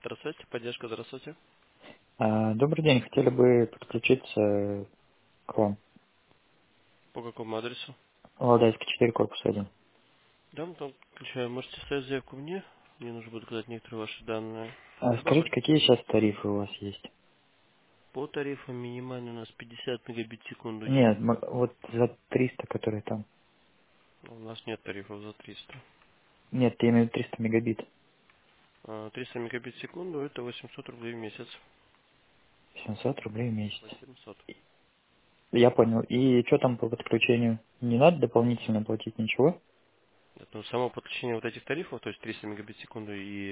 Здравствуйте, поддержка, здравствуйте. Добрый день, хотели бы подключиться к вам. По какому адресу? Валдайский 4, корпус 1. Да, мы там включаем. Можете ставить заявку мне. Мне нужно будет указать некоторые ваши данные. Скажите, Добавлять. какие сейчас тарифы у вас есть? По тарифам минимальный у нас 50 мегабит в секунду Нет, день. вот за 300, которые там. У нас нет тарифов за 300. Нет, я имею в виду 300 мегабит. 300 мегабит в секунду это 800 рублей в месяц. 700 рублей в месяц. 800. Я понял. И что там по подключению? Не надо дополнительно платить ничего? Это, ну, само подключение вот этих тарифов, то есть 300 мегабит в секунду и,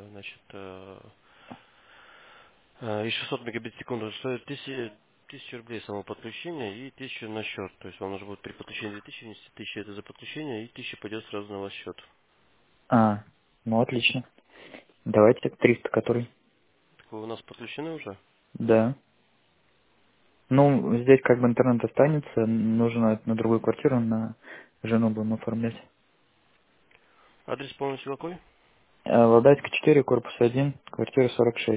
и 600 мегабит в секунду стоит 1000 рублей само подключение и 1000 на счет. То есть вам нужно будет при подключении 2000 внести 1000 это за подключение и 1000 пойдет сразу на ваш счет. А, ну отлично. Давайте 300, который. Так вы у нас подключены уже? Да. Ну, здесь как бы интернет останется, нужно на другую квартиру, на жену будем оформлять. Адрес полностью какой? Валдайский 4, корпус 1, квартира 46.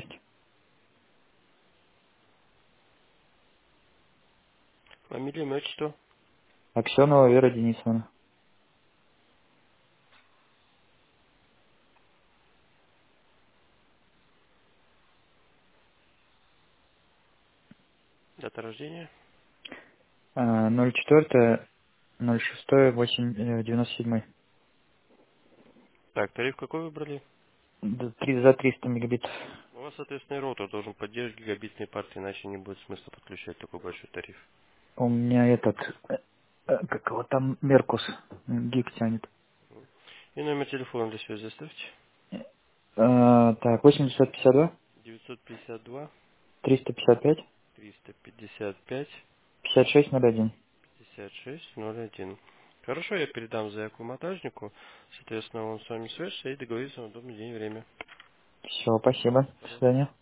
Фамилия, имя, отчество, Аксенова Вера Денисовна. дата рождения. 04, 06, 8, 97. Так, тариф какой выбрали? За 300 мегабит. У вас, соответственно, и роутер должен поддерживать гигабитные партии, иначе не будет смысла подключать такой большой тариф. У меня этот, как его там, Меркус, гиг тянет. И номер телефона для связи оставьте. Так, 852, 952 355, 355 5601. 5601. Хорошо, я передам заявку монтажнику. Соответственно, он с вами свяжется и договорится на удобный день и время. Все, спасибо. До Пожалуйста. свидания.